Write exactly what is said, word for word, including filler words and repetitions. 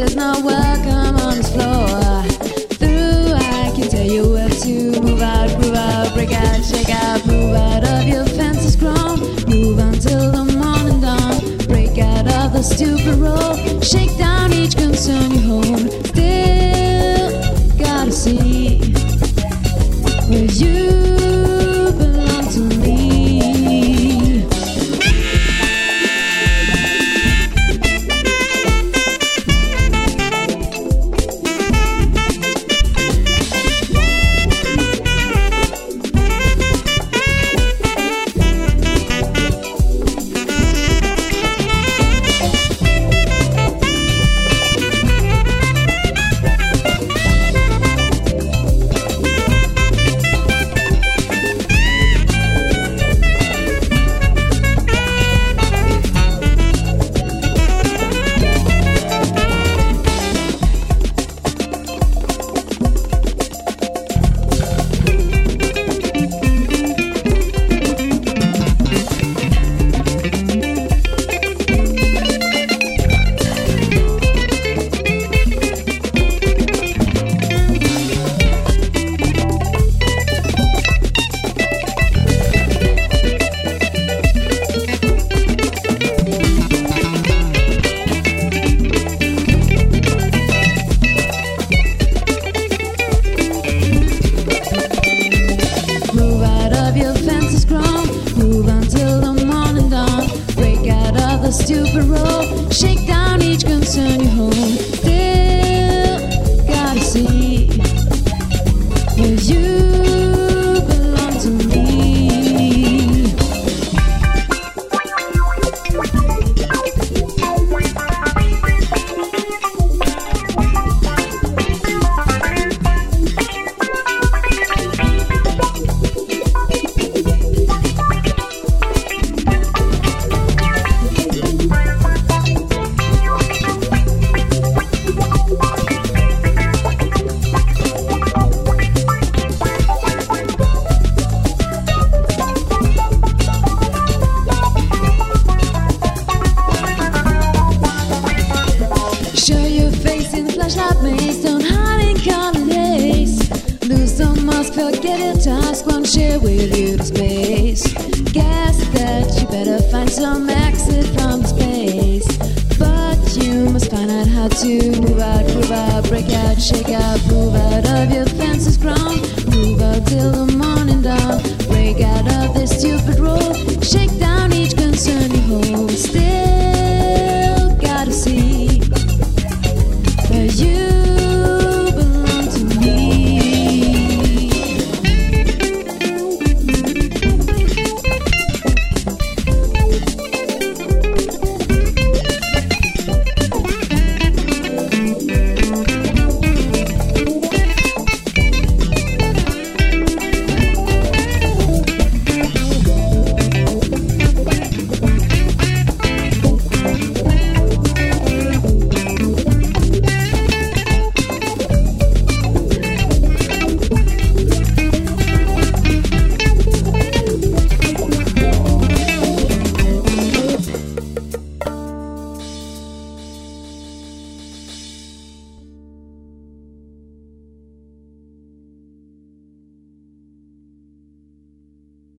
is not welcome on this floor. Through, I can tell you where to move out, groove out, break out, shake out, move out of your fences grown. Move until the morning dawn. Break out of the stupid role. Shake down each concern you hold. Still gotta see where you belong to me. Stupid role, shake down each concern you hold. Still gotta see where you belong to me. Flashlight maze, don't hide in color days. Lose the mask, forget your task, won't share with you the space. Guess that you better find some exit from the space. But you must find out how to move out, move out, break out, shake out, move out of your fences ground. Move out till the morning dawn. Break out of this stupid role. Shake down